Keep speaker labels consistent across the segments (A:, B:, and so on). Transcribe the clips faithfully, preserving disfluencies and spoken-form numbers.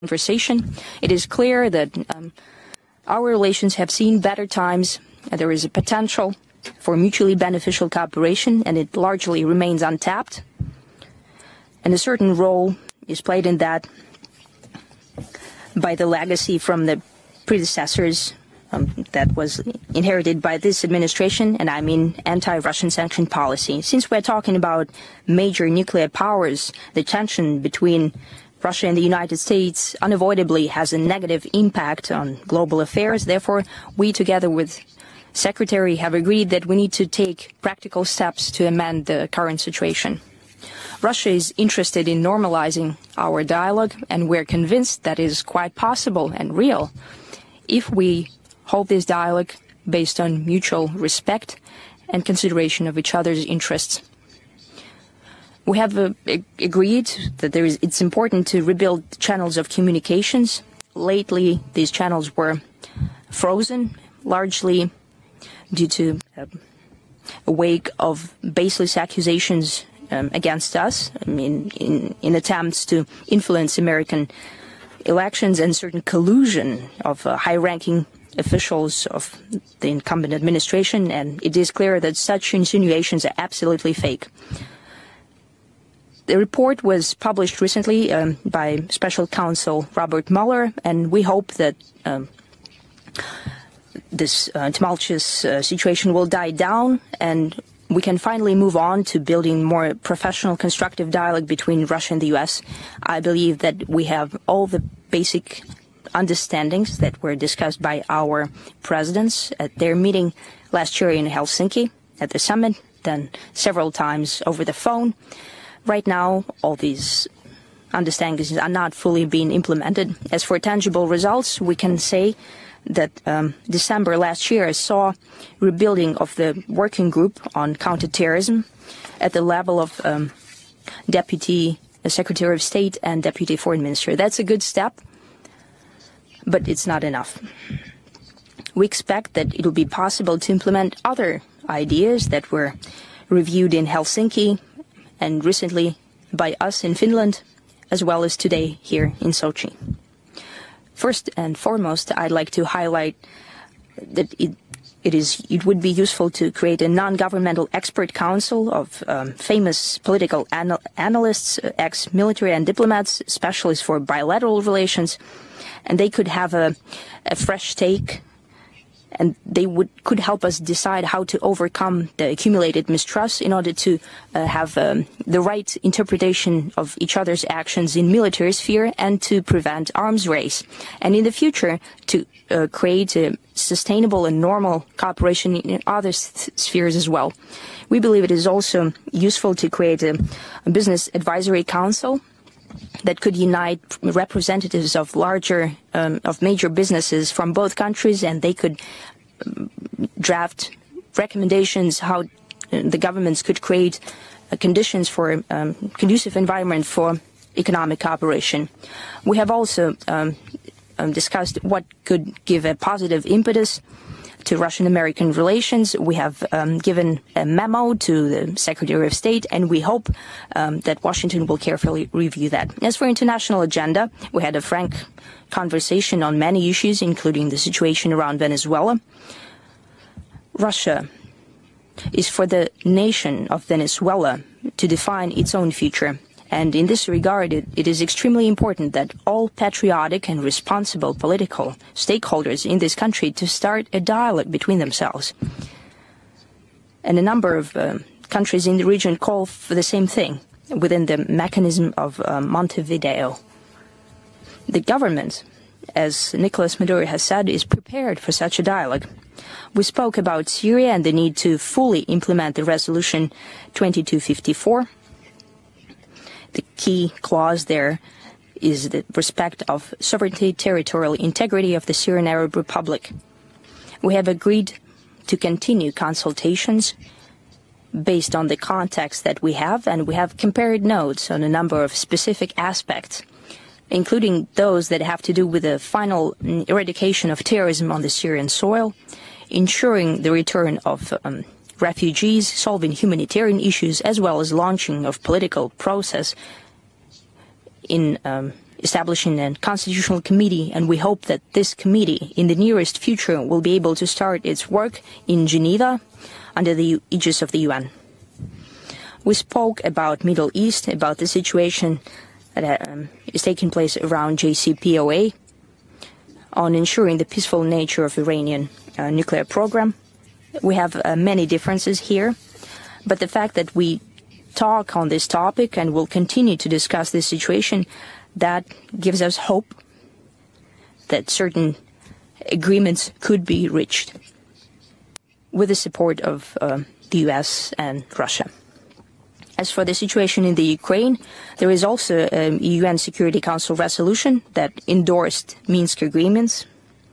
A: conversation. It is clear that um, our relations have seen better times. Uh, there is a potential for mutually beneficial cooperation, and it largely remains untapped. And a certain role is played in that by the legacy from the predecessors um, that was inherited by this administration, and I mean anti-Russian sanction policy. Since we're talking about major nuclear powers, the tension between Russia and the United States unavoidably has a negative impact on global affairs. Therefore, we, together with Secretary, have agreed that we need to take practical steps to amend the current situation. Russia is interested in normalizing our dialogue, and we're convinced that is quite possible and real if we hold this dialogue based on mutual respect and consideration of each other's interests. We have uh, agreed that there is, it's important to rebuild channels of communications. Lately, these channels were frozen, largely due to uh, a wake of baseless accusations um, against us, I mean, in, in attempts to influence American elections and certain collusion of uh, high-ranking officials of the incumbent administration, and it is clear that such insinuations are absolutely fake. The report was published recently um, by Special Counsel Robert Mueller, and we hope that um, this uh, tumultuous uh, situation will die down and we can finally move on to building more professional, constructive dialogue between Russia and the U S. I believe that we have all the basic understandings that were discussed by our presidents at their meeting last year in Helsinki at the summit, then several times over the phone. Right now, all these understandings are not fully being implemented. As for tangible results, we can say that um, December last year saw rebuilding of the working group on counterterrorism at the level of um, Deputy Secretary of State and Deputy Foreign Minister. That's a good step, but it's not enough. We expect that it will be possible to implement other ideas that were reviewed in Helsinki and recently by us in Finland, as well as today here in Sochi. First and foremost, I'd like to highlight that it, it is it would be useful to create a non-governmental expert council of um, famous political anal analysts, ex-military and diplomats, specialists for bilateral relations, and they could have a, a fresh take, and they would could help us decide how to overcome the accumulated mistrust in order to uh, have um, the right interpretation of each other's actions in military sphere and to prevent arms race. And in the future, to uh, create a sustainable and normal cooperation in other spheres as well. We believe it is also useful to create a, a business advisory council that could unite representatives of larger, um, of major businesses from both countries, and they could um, draft recommendations how uh, the governments could create uh, conditions for um, conducive environment for economic cooperation. We have also um, um, discussed what could give a positive impetus to Russian-American relations. We have um, given a memo to the Secretary of State, and we hope um, that Washington will carefully review that. As for international agenda, we had a frank conversation on many issues, including the situation around Venezuela. Russia is for the nation of Venezuela to define its own future. And in this regard, it, it is extremely important that all patriotic and responsible political stakeholders in this country to start a dialogue between themselves. And a number of uh, countries in the region call for the same thing within the mechanism of uh, Montevideo. The government, as Nicolas Maduro has said, is prepared for such a dialogue. We spoke about Syria and the need to fully implement the resolution twenty-two fifty-four. The key clause there is the respect of sovereignty, territorial integrity of the Syrian Arab Republic. We have agreed to continue consultations based on the context that we have, and we have compared notes on a number of specific aspects, including those that have to do with the final eradication of terrorism on the Syrian soil, ensuring the return of um, refugees, solving humanitarian issues, as well as launching of political process in um, establishing a constitutional committee, and we hope that this committee in the nearest future will be able to start its work in Geneva under the aegis of the U N. We spoke about Middle East, about the situation that um, is taking place around J C P O A, on ensuring the peaceful nature of Iranian uh, nuclear program. We have uh, many differences here, but the fact that we talk on this topic and will continue to discuss this situation, that gives us hope that certain agreements could be reached with the support of uh, the U S and Russia. As for the situation in the Ukraine, there is also a U N Security Council resolution that endorsed Minsk agreements,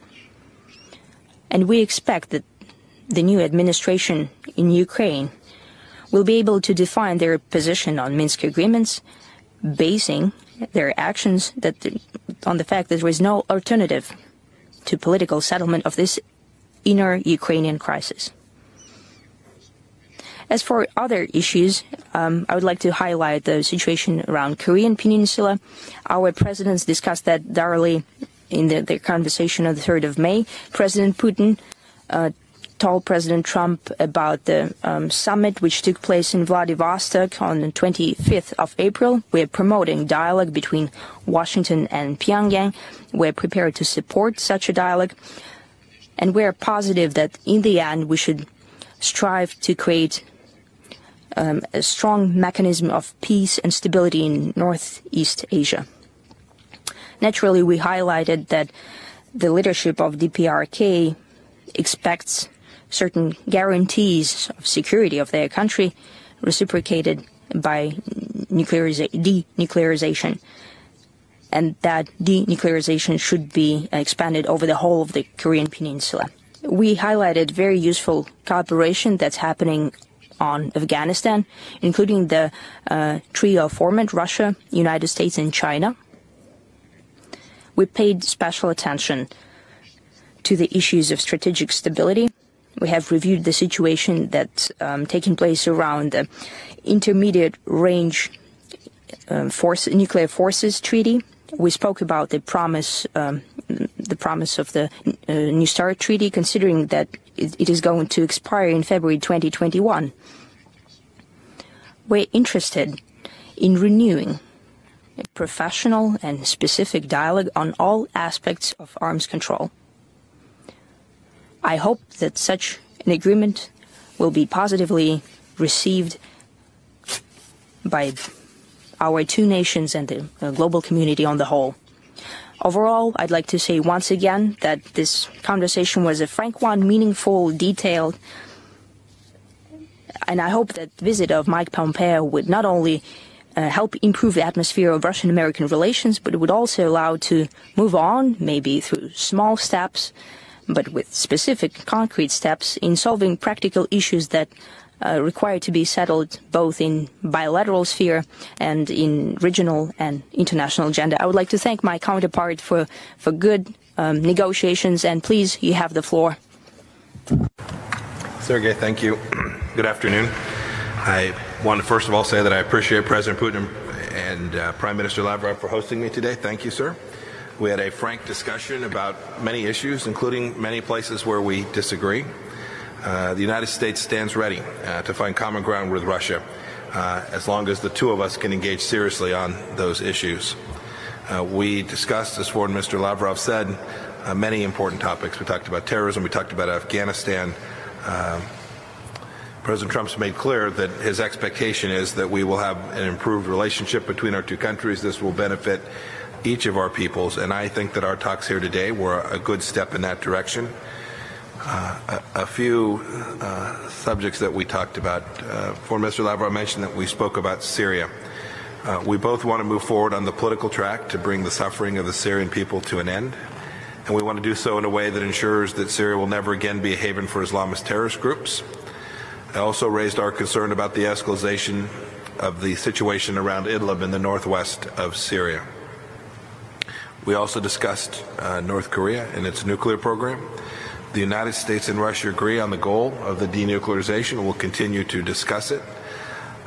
A: and we expect that the new administration in Ukraine will be able to define their position on Minsk agreements, basing their actions that, on the fact that there is no alternative to political settlement of this inner Ukrainian crisis. As for other issues, um, I would like to highlight the situation around Korean Peninsula. Our presidents discussed that thoroughly in the, their conversation on the third of May. President Putin uh, told President Trump about the um, summit which took place in Vladivostok on the twenty-fifth of April. We're promoting dialogue between Washington and Pyongyang. We're prepared to support such a dialogue, and we're positive that in the end we should strive to create um, a strong mechanism of peace and stability in Northeast Asia. Naturally, we highlighted that the leadership of D P R K expects certain guarantees of security of their country reciprocated by nucleariza- denuclearization, and that denuclearization should be expanded over the whole of the Korean Peninsula. We highlighted very useful cooperation that's happening on Afghanistan, including the uh, trio format, Russia, United States, and China. We paid special attention to the issues of strategic stability. We have reviewed the situation that's um, taking place around the Intermediate Range uh, force, Nuclear Forces Treaty. We spoke about the promise, um, the promise of the uh, New START Treaty, considering that it, it is going to expire in February twenty twenty-one. We're interested in renewing a professional and specific dialogue on all aspects of arms control. I hope that such an agreement will be positively received by our two nations and the uh, global community on the whole. Overall, I'd like to say once again that this conversation was a frank one, meaningful, detailed, and I hope that the visit of Mike Pompeo would not only uh, help improve the atmosphere of Russian-American relations, but it would also allow to move on, maybe through small steps, but with specific concrete steps in solving practical issues that uh, require to be settled both in bilateral sphere and in regional and international agenda. I would like to thank my counterpart for, for good um, negotiations, and please, you have the floor.
B: Sergey, thank you. Good afternoon. I want to first of all say that I appreciate President Putin and uh, Prime Minister Lavrov for hosting me today. Thank you, sir. We had a frank discussion about many issues, including many places where we disagree. Uh, the United States stands ready uh, to find common ground with Russia uh, as long as the two of us can engage seriously on those issues. Uh, we discussed, as Foreign Minister Lavrov said, uh, many important topics. We talked about terrorism. We talked about Afghanistan. Uh, President Trump's made clear that his expectation is that we will have an improved relationship between our two countries. This will benefit each of our peoples, and I think that our talks here today were a good step in that direction. Uh, a, a few uh, subjects that we talked about. Uh, Foreign Minister Lavrov mentioned that we spoke about Syria. Uh, we both want to move forward on the political track to bring the suffering of the Syrian people to an end, and we want to do so in a way that ensures that Syria will never again be a haven for Islamist terrorist groups. I also raised our concern about the escalation of the situation around Idlib in the northwest of Syria. We also discussed uh, North Korea and its nuclear program. The United States and Russia agree on the goal of the denuclearization. We'll continue to discuss it.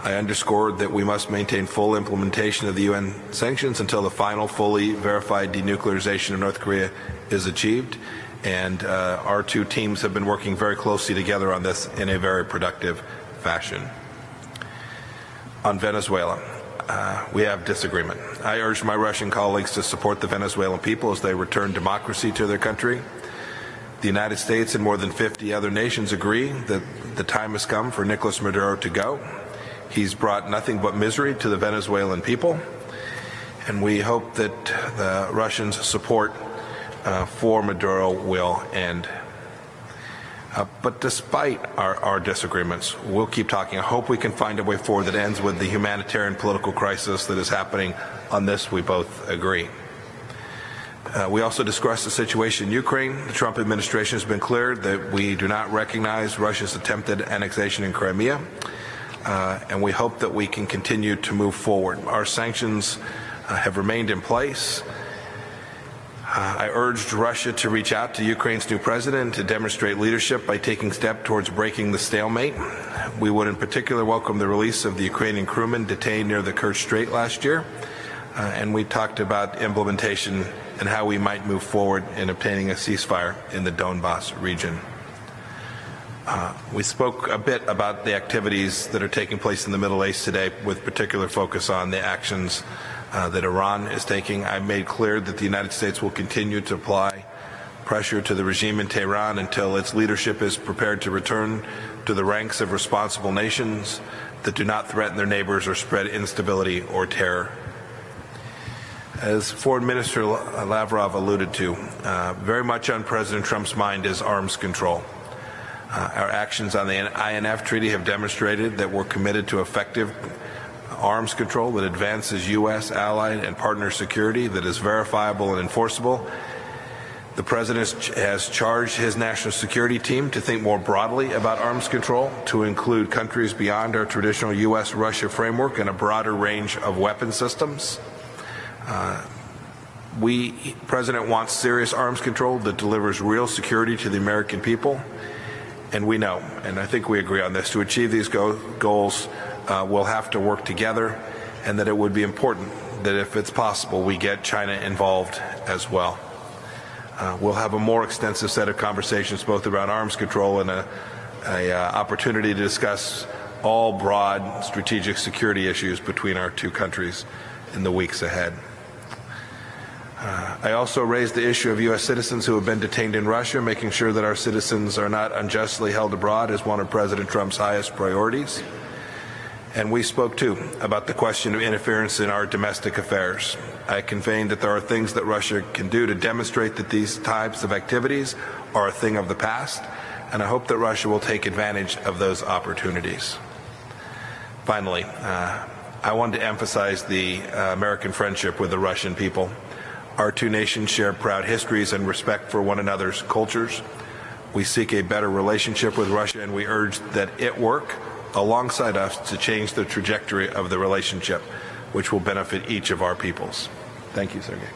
B: I underscored that we must maintain full implementation of the U N sanctions until the final fully verified denuclearization of North Korea is achieved. And uh, our two teams have been working very closely together on this in a very productive fashion. On Venezuela, uh, we have disagreement. I urge my Russian colleagues to support the Venezuelan people as they return democracy to their country. The United States and more than fifty other nations agree that the time has come for Nicolas Maduro to go. He's brought nothing but misery to the Venezuelan people, and we hope that the Russians' support uh, for Maduro will end. Uh, but despite our, our disagreements, we'll keep talking. I hope we can find a way forward that ends with the humanitarian political crisis that is happening. On this, we both agree. Uh, we also discussed the situation in Ukraine. The Trump administration has been clear that we do not recognize Russia's attempted annexation in Crimea, uh, and we hope that we can continue to move forward. Our sanctions uh, have remained in place. Uh, I urged Russia to reach out to Ukraine's new president to demonstrate leadership by taking steps towards breaking the stalemate. We would in particular welcome the release of the Ukrainian crewmen detained near the Kerch Strait last year, uh, and we talked about implementation and how we might move forward in obtaining a ceasefire in the Donbas region. Uh, we spoke a bit about the activities that are taking place in the Middle East today, with particular focus on the actions uh, that Iran is taking. I made clear that the United States will continue to apply pressure to the regime in Tehran until its leadership is prepared to return to the ranks of responsible nations that do not threaten their neighbors or spread instability or terror. As Foreign Minister Lavrov alluded to, uh, very much on President Trump's mind is arms control. Uh, our actions on the I N F Treaty have demonstrated that we're committed to effective arms control that advances U S, allied, and partner security, that is verifiable and enforceable. The President has charged his national security team to think more broadly about arms control, to include countries beyond our traditional U S Russia framework and a broader range of weapon systems. Uh, we, President wants serious arms control that delivers real security to the American people, and we know, and I think we agree on this, to achieve these go goals, uh, we'll have to work together, and that it would be important that if it's possible, we get China involved as well. Uh, we'll have a more extensive set of conversations both around arms control and a, a uh, opportunity to discuss all broad strategic security issues between our two countries in the weeks ahead. Uh, I also raised the issue of U S citizens who have been detained in Russia. Making sure that our citizens are not unjustly held abroad is one of President Trump's highest priorities. And we spoke, too, about the question of interference in our domestic affairs. I conveyed that there are things that Russia can do to demonstrate that these types of activities are a thing of the past, and I hope that Russia will take advantage of those opportunities. Finally, uh, I wanted to emphasize the uh, American friendship with the Russian people. Our two nations share proud histories and respect for one another's cultures. We seek a better relationship with Russia, and we urge that it work alongside us to change the trajectory of the relationship, which will benefit each of our peoples. Thank you, Sergey.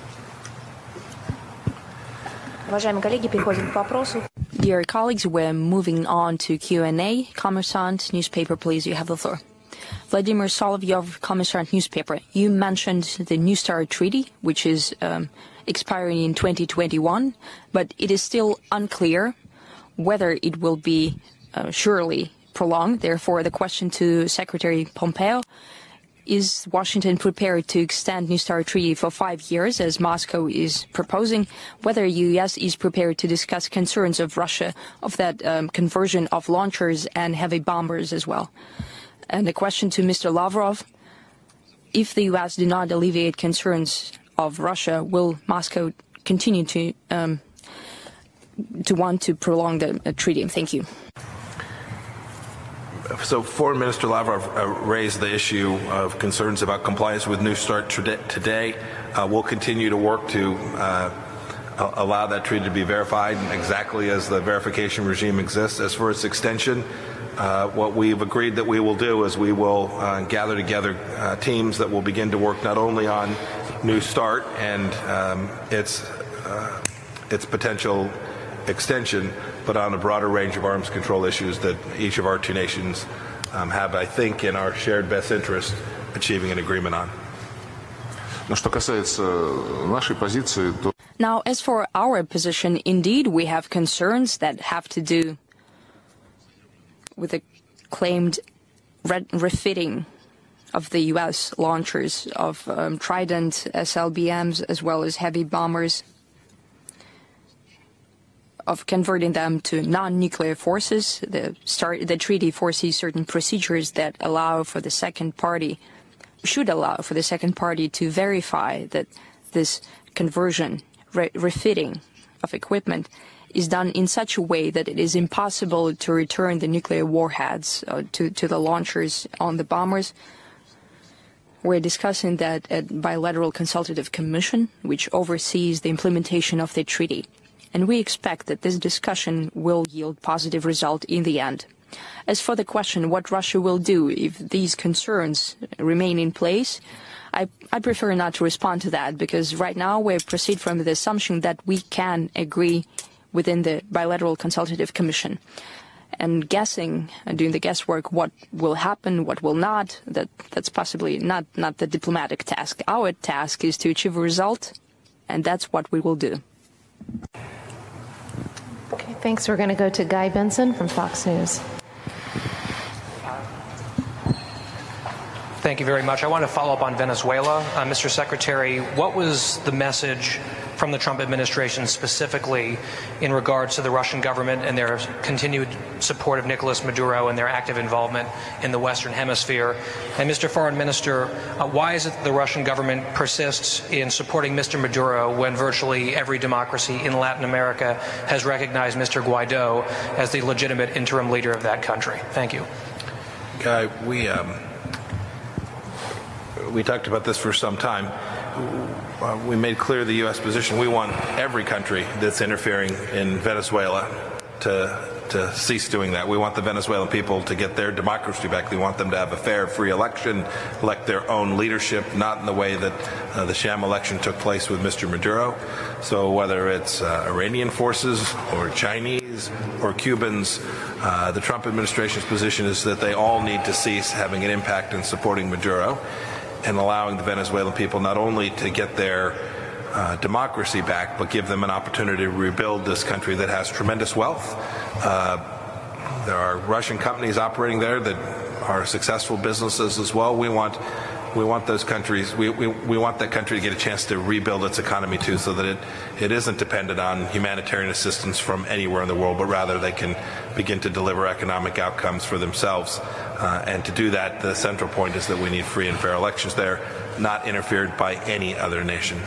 A: Dear colleagues, we're moving on to Q and A. Kommersant newspaper, please, you have the floor. Vladimir Solovyov, Kommersant newspaper. You mentioned the New START Treaty, which is um, expiring in twenty twenty-one, but it is still unclear whether it will be uh, surely prolonged. Therefore, the question to Secretary Pompeo: is Washington prepared to extend New START Treaty for five years, as Moscow is proposing? Whether U S is prepared to discuss concerns of Russia of that um, conversion of launchers and heavy bombers as well? And the question to Mister Lavrov: if the U S do not alleviate concerns of Russia, will Moscow continue to um, to want to prolong the uh, treaty? Thank you.
B: So Foreign Minister Lavrov uh, raised the issue of concerns about compliance with New START today. Uh, we'll continue to work to uh, allow that treaty to be verified exactly as the verification regime exists. As for its extension, uh, what we've agreed that we will do is we will uh, gather together uh, teams that will begin to work not only on New START and um, its uh, its potential extension, but on a broader range of arms control issues that each of our two nations um, have, I think, in our shared best interest, achieving an agreement on.
C: Но что касается нашей позиции, то...
A: Now, as for our position, indeed, we have concerns that have to do with the claimed re refitting of the U S launchers of um, Trident S L B Ms as well as heavy bombers, of converting them to non-nuclear forces. The, start, the treaty foresees certain procedures that allow for the second party, should allow for the second party to verify that this conversion, re refitting of equipment is done in such a way that it is impossible to return the nuclear warheads uh, to, to the launchers on the bombers. We're discussing that at Bilateral Consultative Commission, which oversees the implementation of the treaty. And we expect that this discussion will yield positive result in the end. As for the question what Russia will do if these concerns remain in place, I, I prefer not to respond to that, because right now we proceed from the assumption that we can agree within the Bilateral Consultative Commission. And guessing, and doing the guesswork, what will happen, what will not, that, that's possibly not, not the diplomatic task. Our task is to achieve a result, and that's what we will do.
D: Okay, thanks. We're going to go to Guy Benson from Fox News.
E: Thank you very much. I want to follow up on Venezuela. Uh, Mister Secretary, what was the message from the Trump administration specifically in regards to the Russian government and their continued support of Nicolas Maduro and their active involvement in the Western Hemisphere? And Mister Foreign Minister, uh, why is it that the Russian government persists in supporting Mister Maduro when virtually every democracy in Latin America has recognized Mister Guaido as the legitimate interim leader of that country? Thank you.
B: Guy, we... Um We talked about this for some time. Uh, we made clear the U S position. We want every country that's interfering in Venezuela to, to cease doing that. We want the Venezuelan people to get their democracy back. We want them to have a fair, free election, elect their own leadership, not in the way that uh, the sham election took place with Mister Maduro. So whether it's uh, Iranian forces or Chinese or Cubans, uh, the Trump administration's position is that they all need to cease having an impact in supporting Maduro and allowing the Venezuelan people not only to get their uh, democracy back, but give them an opportunity to rebuild this country that has tremendous wealth. Uh, there are Russian companies operating there that are successful businesses as well. We want, we want those countries, we, we, we want that country to get a chance to rebuild its economy too, so that it, it isn't dependent on humanitarian assistance from anywhere in the world, but rather they can begin to deliver economic outcomes for themselves. Uh, and to do that, the central point is that we need free and fair elections there, not interfered by any other nation.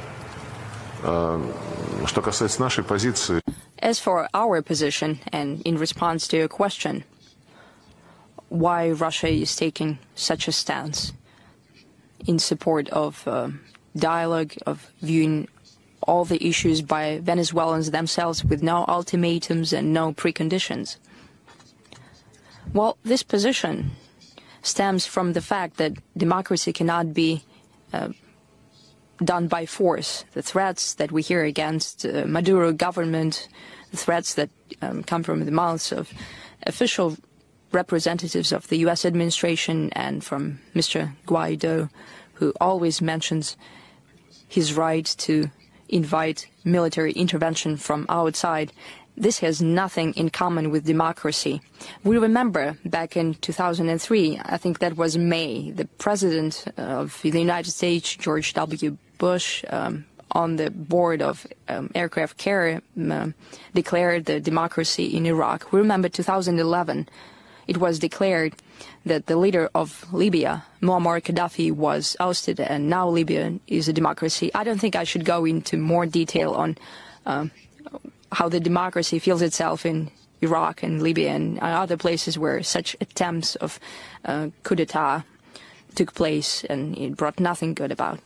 C: Что касается нашей позиции.
A: As for our position, and in response to your question, why Russia is taking such a stance in support of uh, dialogue, of viewing all the issues by Venezuelans themselves with no ultimatums and no preconditions. Well, this position stems from the fact that democracy cannot be uh, done by force. The threats that we hear against uh, Maduro government, the threats that um, come from the mouths of official representatives of the U S administration and from Mister Guaido, who always mentions his right to invite military intervention from outside. This has nothing in common with democracy. We remember back in two thousand three, I think that was May, the President of the United States, George W. Bush, um, on the board of um, aircraft carrier, um, declared the democracy in Iraq. We remember two thousand eleven, it was declared that the leader of Libya, Muammar Gaddafi, was ousted, and now Libya is a democracy. I don't think I should go into more detail on um, how the democracy feels itself in Iraq and Libya and other places where such attempts of uh, coup d'etat took place, and it brought nothing good about.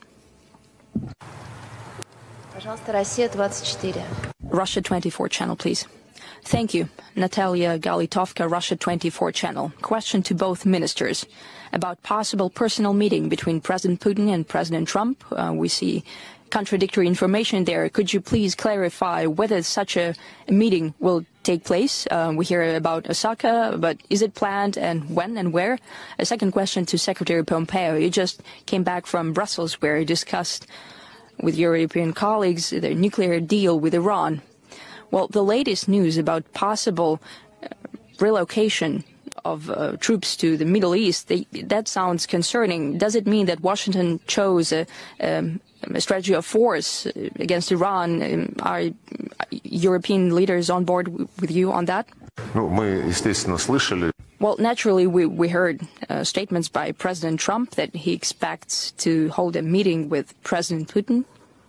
D: Пожалуйста, Россия двадцать четыре.
A: Russia twenty-four channel, please. Thank you. Natalia Galitovka, Russia twenty-four channel. Question to both ministers about possible personal meeting between President Putin and President Trump. Uh, we see contradictory information there. Could you please clarify whether such a meeting will take place? Uh, we hear about Osaka, but is it planned, and when and where? A second question to Secretary Pompeo. You just came back from Brussels, where you discussed with your European colleagues the nuclear deal with Iran. Well, the latest news about possible uh, relocation of uh, troops to the Middle East, they, that sounds concerning. Does it mean that Washington chose a, um, a strategy of force against Iran? Um, are European leaders on board with you on that?
C: Ну, мы, естественно, слышали.
A: Well, naturally, we, we heard uh, statements by President Trump that he expects to hold a meeting with President Putin,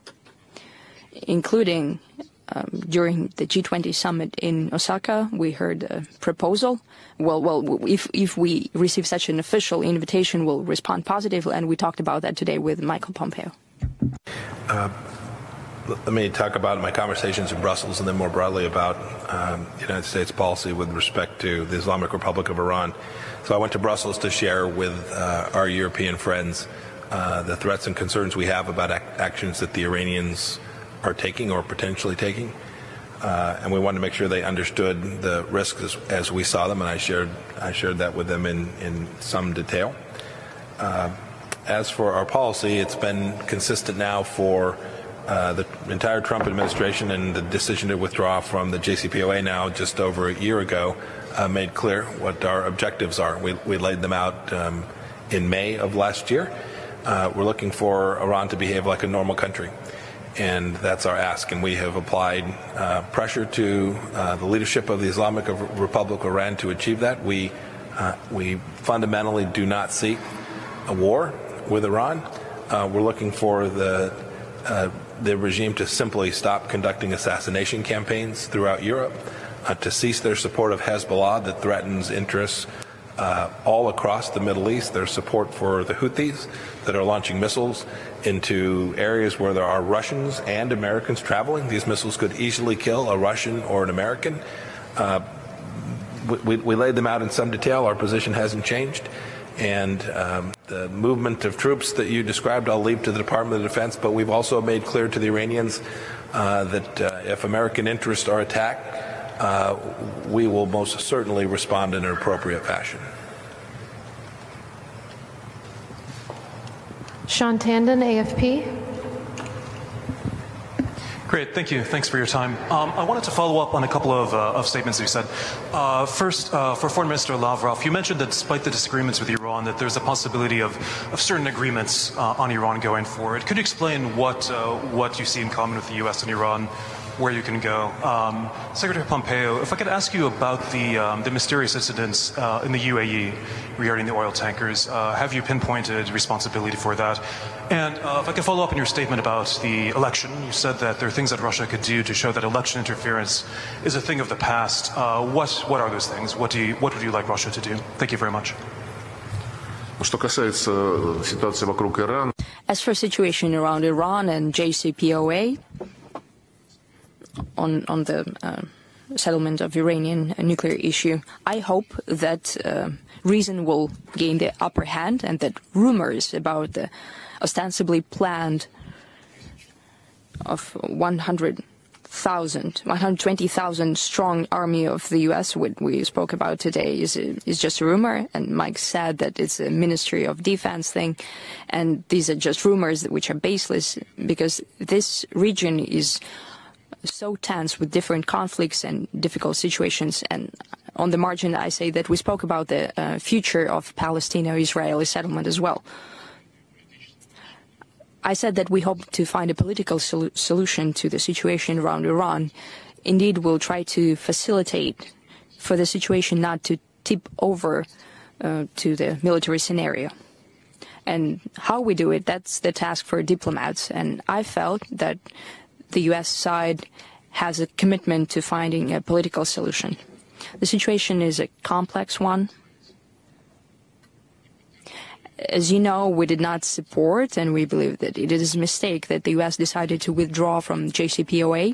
A: including um, during the G twenty summit in Osaka. We heard a proposal. Well, well, if if we receive such an official invitation, we'll respond positively, and we talked about that today with Michael Pompeo.
B: Uh, let me talk about my conversations in Brussels and then more broadly about um, the United States policy with respect to the Islamic Republic of Iran. So I went to Brussels to share with uh, our European friends uh, the threats and concerns we have about ac actions that the Iranians are taking or potentially taking. Uh, and we wanted to make sure they understood the risks as, as we saw them, and I shared I shared that with them in, in some detail. Uh, as for our policy, it's been consistent now for uh, the entire Trump administration, and the decision to withdraw from the J C P O A now just over a year ago uh, made clear what our objectives are. We, we laid them out um, in May of last year. Uh, we're looking for Iran to behave like a normal country. And that's our ask, and we have applied uh, pressure to uh, the leadership of the Islamic Republic of Iran to achieve that. We, uh, we fundamentally do not seek a war with Iran. Uh, we're looking for the, uh, the regime to simply stop conducting assassination campaigns throughout Europe, uh, to cease their support of Hezbollah that threatens interests Uh, all across the Middle East, their support for the Houthis that are launching missiles into areas where there are Russians and Americans traveling. These missiles could easily kill a Russian or an American. Uh, we, we laid them out in some detail. Our position hasn't changed. And um, the movement of troops that you described, I'll leave to the Department of Defense, but we've also made clear to the Iranians uh, that uh, if American interests are attacked, Uh, we will most certainly respond in an appropriate fashion.
D: Sean Tandon, A F P.
F: Great, thank you. Thanks for your time. Um, I wanted to follow up on a couple of, uh, of statements you said. Uh, first, uh, for Foreign Minister Lavrov, you mentioned that despite the disagreements with Iran, that there's a possibility of, of certain agreements uh, on Iran going forward. Could you explain what uh, what you see in common with the U S and Iran, where you can go? Um, Secretary Pompeo, if I could ask you about the um, the mysterious incidents uh, in the U A E regarding the oil tankers, uh, have you pinpointed responsibility for that? And uh, if I could follow up on your statement about the election, you said that there are things that Russia could do to show that election interference is a thing of the past. Uh, what what are those things? What do you, what would you like Russia to do? Thank you very much.
C: Что касается ситуации вокруг Ирана.
A: As for situation around Iran and J C P O A, on on the uh, settlement of Iranian nuclear issue, I hope that uh, reason will gain the upper hand, and that rumors about the ostensibly planned of one hundred thousand, one hundred twenty thousand strong army of the U S, what we spoke about today, is is just a rumor. And Mike said that it's a Ministry of Defense thing, and these are just rumors which are baseless, because this region is so tense with different conflicts and difficult situations. And on the margin, I say that we spoke about the uh, future of Palestino-Israeli settlement as well. I said that we hope to find a political sol solution to the situation around Iran. Indeed, we'll try to facilitate for the situation not to tip over uh, to the military scenario. And how we do it, that's the task for diplomats. And I felt that the U S side has a commitment to finding a political solution. The situation is a complex one. As you know, we did not support, and we believe that it is a mistake that the U S decided to withdraw from J C P O A.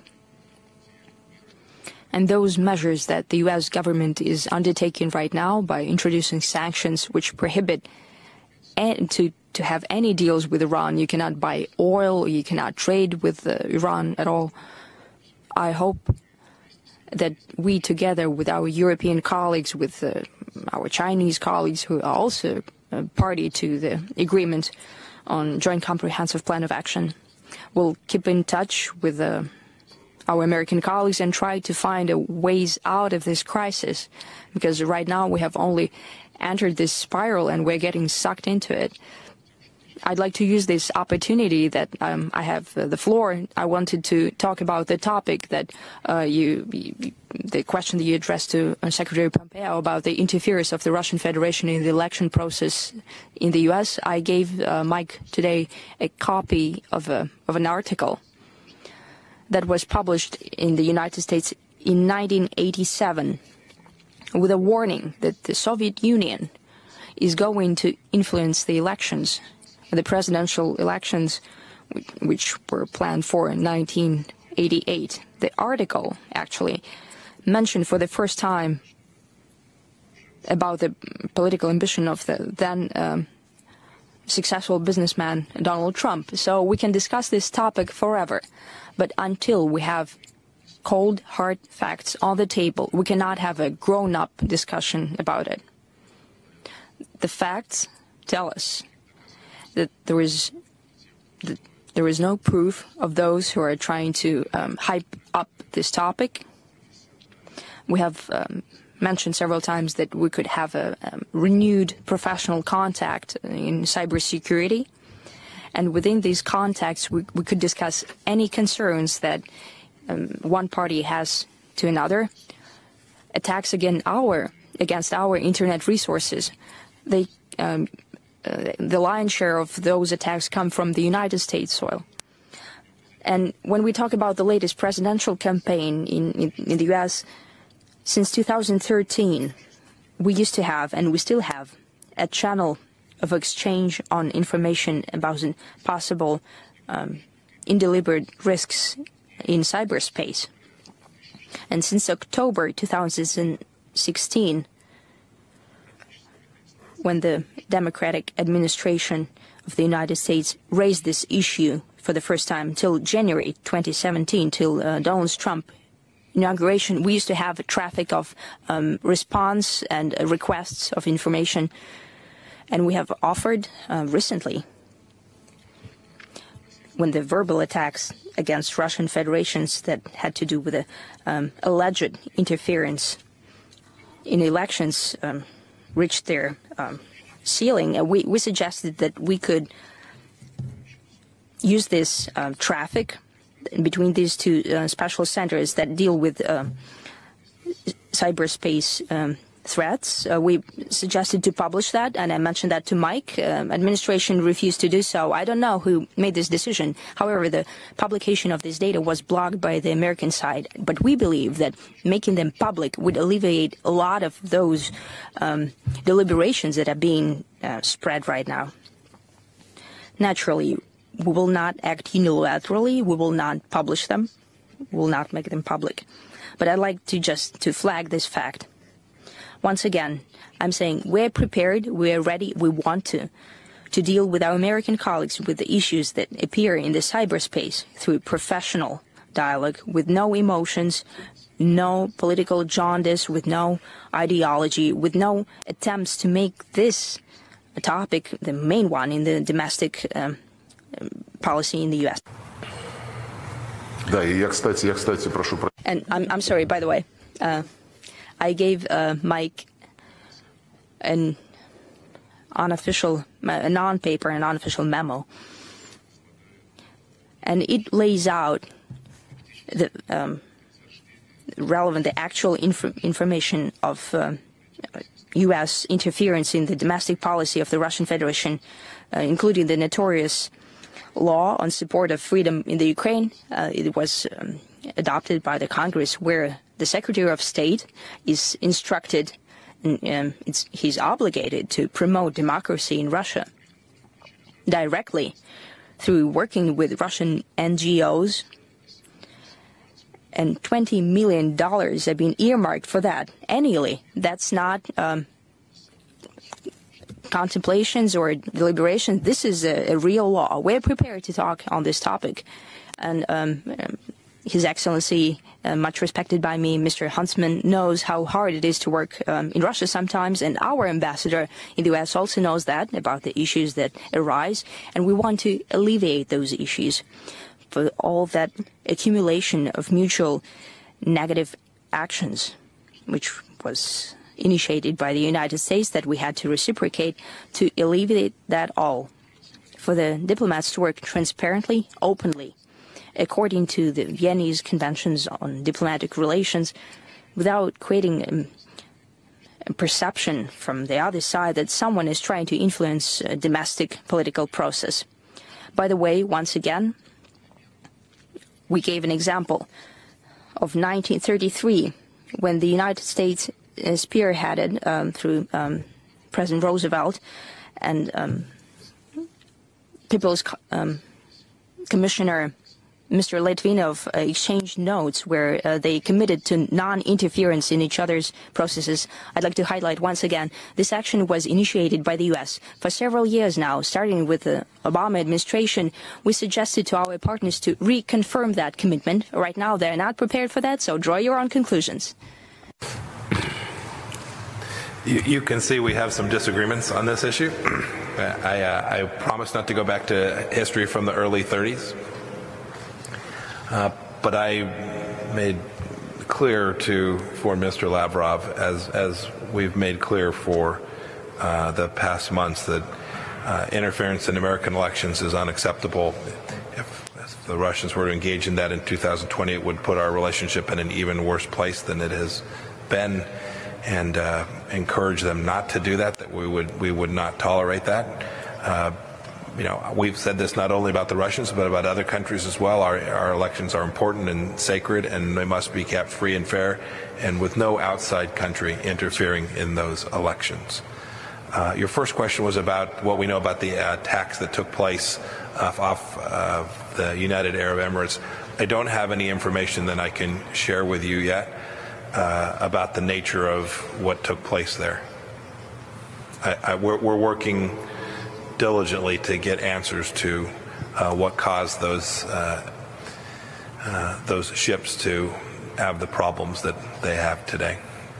A: And those measures that the U S government is undertaking right now by introducing sanctions which prohibit and to to have any deals with Iran, you cannot buy oil, you cannot trade with uh, Iran at all. I hope that we, together with our European colleagues, with uh, our Chinese colleagues who are also uh, party to the agreement on Joint Comprehensive Plan of Action, will keep in touch with uh, our American colleagues and try to find a ways out of this crisis, because right now we have only entered this spiral and we're getting sucked into it. I'd like to use this opportunity that um, I have uh, the floor. I wanted to talk about the topic that uh, you, you, the question that you addressed to uh, Secretary Pompeo about the interference of the Russian Federation in the election process in the U S. I gave uh, Mike today a copy of a of an article that was published in the United States in nineteen eighty-seven with a warning that the Soviet Union is going to influence the elections, the presidential elections, which were planned for in nineteen eighty-eight. The article actually mentioned for the first time about the political ambition of the then um, successful businessman Donald Trump. So we can discuss this topic forever, but until we have cold, hard facts on the table, we cannot have a grown-up discussion about it. The facts tell us that there is that there is no proof of those who are trying to um, hype up this topic. We have um, mentioned several times that we could have a um, renewed professional contact in cybersecurity, and within these contacts we, we could discuss any concerns that um, one party has to another. Attacks against our against our internet resources, they um, uh, the lion's share of those attacks come from the United States soil. And when we talk about the latest presidential campaign in, in, in the U S, since two thousand thirteen, we used to have, and we still have, a channel of exchange on information about possible um, indeliberate risks in cyberspace. And since October two thousand sixteen, when the Democratic administration of the United States raised this issue for the first time, till January twenty seventeen, till uh, Donald Trump inauguration, we used to have a traffic of um, response and uh, requests of information, and we have offered uh, recently, when the verbal attacks against Russian federations that had to do with the um, alleged interference in elections um, reached their um, ceiling, uh, we, we suggested that we could use this um, traffic between these two uh, special centers that deal with uh, cyberspace um, threats. Uh, we suggested to publish that, and I mentioned that to Mike. Um, administration refused to do so. I don't know who made this decision. However, the publication of this data was blocked by the American side. But we believe that making them public would alleviate a lot of those um, deliberations that are being uh, spread right now. Naturally, we will not act unilaterally. We will not publish them. We will not make them public. But I'd like to just to flag this fact. Once again, I'm saying we're prepared, we're ready, we want to, to deal with our American colleagues with the issues that appear in the cyberspace through professional dialogue with no emotions, no political jaundice, with no ideology, with no attempts to make this a topic, the main one in the domestic um, policy in the U S.
C: Да, и я, кстати, я, кстати, прошу...
A: And I'm, I'm sorry, by the way, uh, I gave uh, Mike an unofficial, a non-paper, a non-official memo, and it lays out the um, relevant, the actual inf information of uh, U S interference in the domestic policy of the Russian Federation, uh, including the notorious law on support of freedom in the Ukraine. Uh, it was um, adopted by the Congress, where the Secretary of State is instructed, and um, it's, he's obligated to promote democracy in Russia directly through working with Russian N G Os, and twenty million dollars have been earmarked for that annually. That's not um, contemplations or deliberations. This is a, a real law. We're prepared to talk on this topic, and um, His Excellency uh, much respected by me, Mister Huntsman, knows how hard it is to work um, in Russia sometimes, and our ambassador in the U S also knows that, about the issues that arise, and we want to alleviate those issues. For all that accumulation of mutual negative actions, which was initiated by the United States, that we had to reciprocate to alleviate that all. For the diplomats to work transparently, openly, according to the Viennese Conventions on Diplomatic Relations, without creating um, a perception from the other side that someone is trying to influence a domestic political process. By the way, once again, we gave an example of nineteen thirty-three, when the United States uh, spearheaded um, through um, President Roosevelt and um, People's um, Commissioner Mister Litvinov uh, exchanged notes where uh, they committed to non-interference in each other's processes. I'd like to highlight once again, this action was initiated by the U S for several years now. Starting with the Obama administration, we suggested to our partners to reconfirm that commitment. Right now, they're not prepared for that, so draw your own conclusions.
B: You, you can see we have some disagreements on this issue. I, uh, I promise not to go back to history from the early thirties. Uh, but I made clear to Foreign Minister Lavrov, as, as we've made clear for uh, the past months, that uh, interference in American elections is unacceptable. If, if the Russians were to engage in that in two thousand twenty, it would put our relationship in an even worse place than it has been, and uh, encourage them not to do that, that we would, we would not tolerate that. Uh, You know, we've said this not only about the Russians, but about other countries as well. Our, our elections are important and sacred, and they must be kept free and fair, and with no outside country interfering in those elections. Uh, your first question was about what we know about the uh, attacks that took place off, off uh, the United Arab Emirates. I don't have any information that I can share with you yet uh, about the nature of what took place there. I, I, we're, we're working diligently to get answers to uh, what caused those uh, uh, those ships to have the problems that they have today.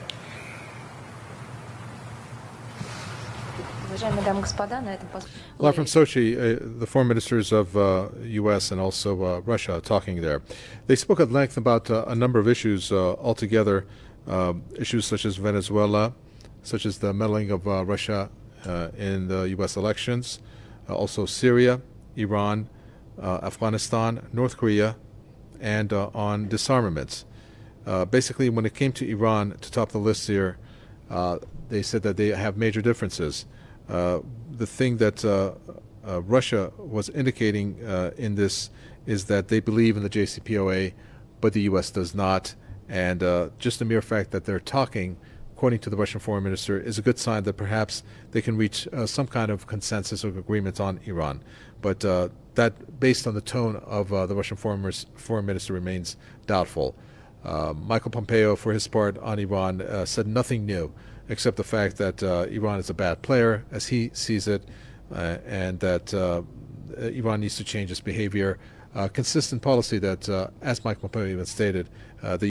G: Well, from Sochi, uh, the foreign ministers of uh, U S and also uh, Russia talking there. They spoke at length about uh, a number of issues uh, altogether, uh, issues such as Venezuela, such as the meddling of uh, Russia Uh, in the U S elections, uh, also Syria, Iran, uh, Afghanistan, North Korea, and uh, on disarmaments. Uh, basically, when it came to Iran, to top the list here, uh, they said that they have major differences. Uh, the thing that uh, uh, Russia was indicating uh, in this is that they believe in the J C P O A, but the U S does not. And uh, just the mere fact that they're talking, according to the Russian foreign minister, is a good sign that perhaps they can reach uh, some kind of consensus or agreement on Iran. But uh, that, based on the tone of uh, the Russian foreign, foreign minister, remains doubtful. Uh, Michael Pompeo, for his part on Iran, uh, said nothing new, except the fact that uh, Iran is a bad player, as he sees it, uh, and that uh, Iran needs to change its behavior. Uh, consistent policy that, uh, as Michael Pompeo even stated, uh, the